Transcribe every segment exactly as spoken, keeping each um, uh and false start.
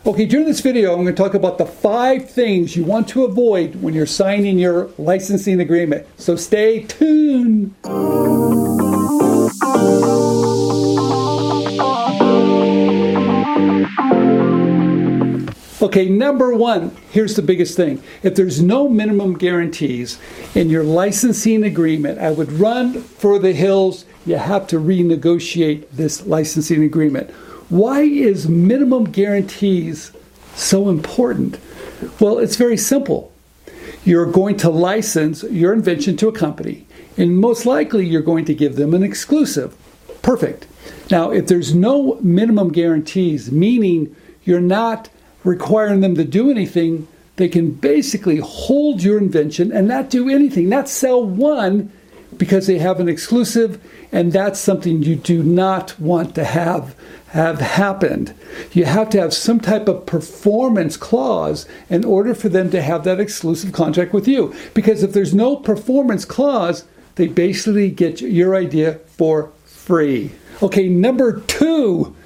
Okay, during this video, I'm going to talk about the five things you want to avoid when you're signing your licensing agreement. So stay tuned. Okay, number one, here's the biggest thing. If there's no minimum guarantees in your licensing agreement, I would run for the hills. You have to renegotiate this licensing agreement. Why is minimum guarantees so important? Well, it's very simple. You're going to license your invention to a company, and most likely you're going to give them an exclusive. Perfect. Now, if there's no minimum guarantees, meaning you're not requiring them to do anything, they can basically hold your invention and not do anything, not sell one, because they have an exclusive, and that's something you do not want to have have happened. You have to have some type of performance clause in order for them to have that exclusive contract with you. Because if there's no performance clause, they basically get your idea for free. Okay, number two,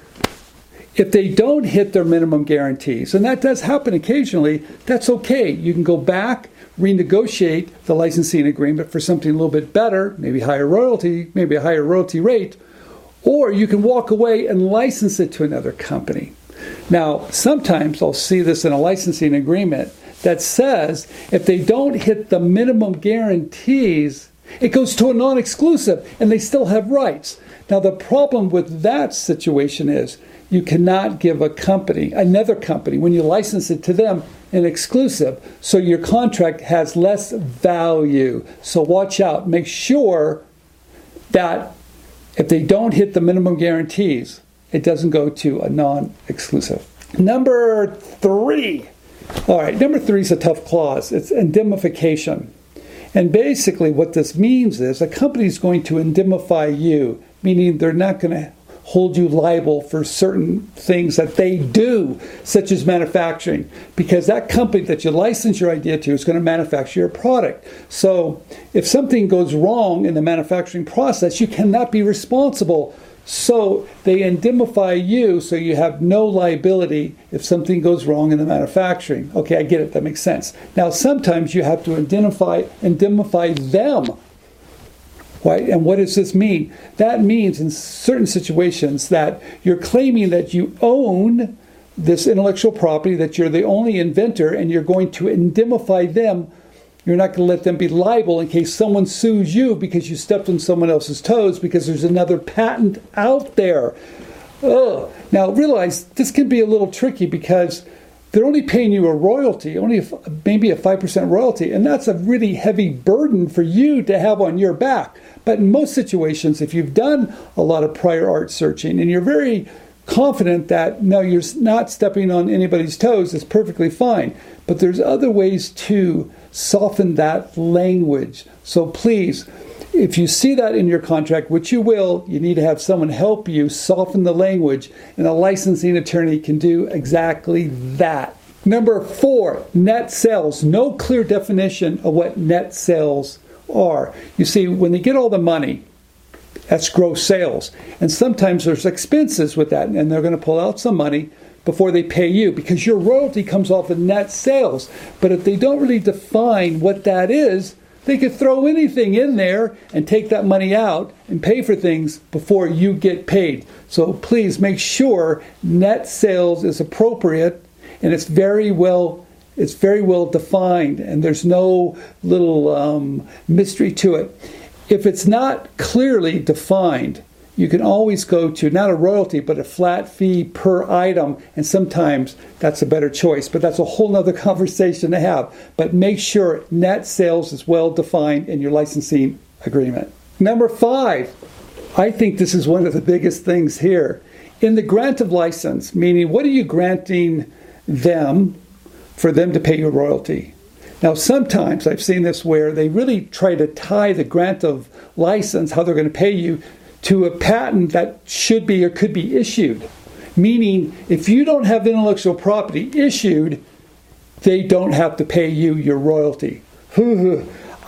if they don't hit their minimum guarantees, and that does happen occasionally, that's okay. You can go back, renegotiate the licensing agreement for something a little bit better, maybe higher royalty, maybe a higher royalty rate, or you can walk away and license it to another company. Now, sometimes I'll see this in a licensing agreement that says if they don't hit the minimum guarantees, it goes to a non-exclusive and they still have rights. Now, the problem with that situation is you cannot give a company, another company, when you license it to them, an exclusive. So your contract has less value. So watch out. Make sure that if they don't hit the minimum guarantees, it doesn't go to a non-exclusive. Number three. All right, number three is a tough clause. It's indemnification. And basically what this means is a company is going to indemnify you, meaning they're not going to hold you liable for certain things that they do, such as manufacturing, because that company that you license your idea to is going to manufacture your product. So if something goes wrong in the manufacturing process, you cannot be responsible. So they indemnify you so you have no liability if something goes wrong in the manufacturing. Okay, I get it. That makes sense. Now, sometimes you have to indemnify, indemnify them. Why? And what does this mean? That means in certain situations that you're claiming that you own this intellectual property, that you're the only inventor, and you're going to indemnify them. You're not going to let them be liable in case someone sues you because you stepped on someone else's toes because there's another patent out there. Ugh. Now realize this can be a little tricky because they're only paying you a royalty, only a, maybe a five percent royalty, and that's a really heavy burden for you to have on your back. But in most situations, if you've done a lot of prior art searching and you're very confident that, no, you're not stepping on anybody's toes, it's perfectly fine. But there's other ways to soften that language. So please, if you see that in your contract, which you will, you need to have someone help you soften the language, and a licensing attorney can do exactly that. Number four, net sales. No clear definition of what net sales are. You see, when they get all the money, that's gross sales. And sometimes there's expenses with that, and they're going to pull out some money before they pay you because your royalty comes off of net sales. But if they don't really define what that is, they could throw anything in there and take that money out and pay for things before you get paid. So please make sure net sales is appropriate and it's very well it's very well defined and there's no little um, mystery to it. If it's not clearly defined, you can always go to not a royalty but a flat fee per item, and sometimes that's a better choice, but that's a whole nother conversation to have. But make sure net sales is well defined in your licensing agreement. Number five, I think this is one of the biggest things here. In the grant of license, meaning what are you granting them for them to pay you a royalty? Now, sometimes I've seen this where they really try to tie the grant of license, how they're going to pay you, to a patent that should be or could be issued. Meaning, if you don't have intellectual property issued, they don't have to pay you your royalty.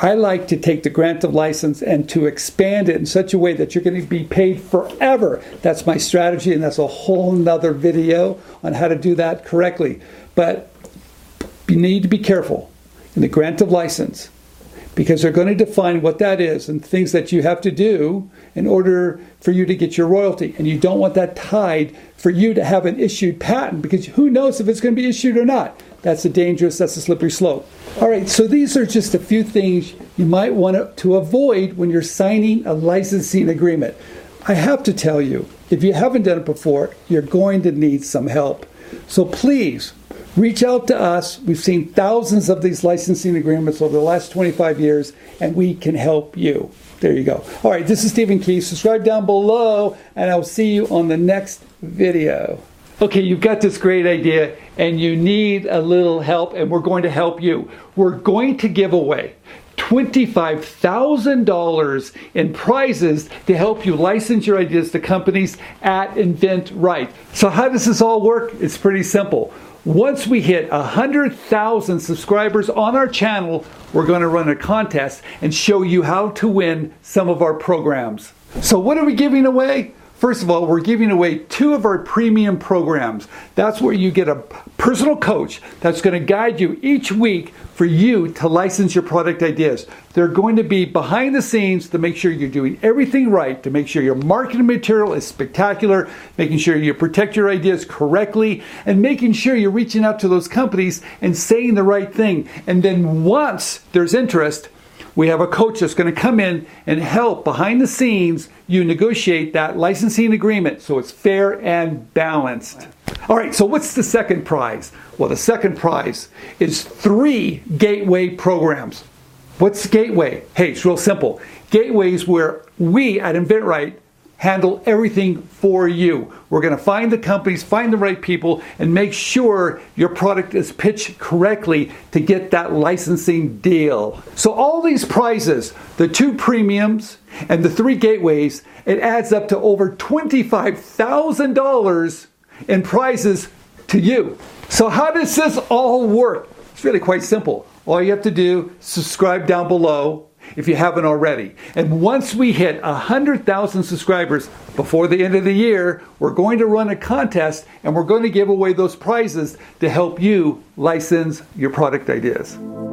I like to take the grant of license and to expand it in such a way that you're going to be paid forever. That's my strategy, and that's a whole nother video on how to do that correctly. But you need to be careful in the grant of license, because they're going to define what that is and things that you have to do in order for you to get your royalty. And you don't want that tied for you to have an issued patent, because who knows if it's going to be issued or not. That's a dangerous, that's a slippery slope. All right, so these are just a few things you might want to avoid when you're signing a licensing agreement. I have to tell you, if you haven't done it before, you're going to need some help. So please, reach out to us. We've seen thousands of these licensing agreements over the last twenty-five years, and we can help you. There you go. All right, this is Stephen Key. Subscribe down below, and I'll see you on the next video. Okay, you've got this great idea, and you need a little help, and we're going to help you. We're going to give away twenty-five thousand dollars in prizes to help you license your ideas to companies at InventRight. So how does this all work? It's pretty simple. Once we hit one hundred thousand subscribers on our channel, we're going to run a contest and show you how to win some of our programs. So what are we giving away? First of all, we're giving away two of our premium programs. That's where you get a personal coach that's going to guide you each week for you to license your product ideas. They're going to be behind the scenes to make sure you're doing everything right, to make sure your marketing material is spectacular, making sure you protect your ideas correctly, and making sure you're reaching out to those companies and saying the right thing. And then once there's interest, we have a coach that's going to come in and help behind the scenes you negotiate that licensing agreement so it's fair and balanced. All right, so what's the second prize? Well, the second prize is three Gateway programs. What's Gateway? Hey, it's real simple. Gateway is where we at InventRight handle everything for you. We're going to find the companies, find the right people, and make sure your product is pitched correctly to get that licensing deal. So all these prizes, the two premiums and the three gateways, it adds up to over twenty-five thousand dollars in prizes to you. So how does this all work? It's really quite simple. All you have to do, subscribe down below if you haven't already. And once we hit one hundred thousand subscribers before the end of the year, we're going to run a contest and we're going to give away those prizes to help you license your product ideas.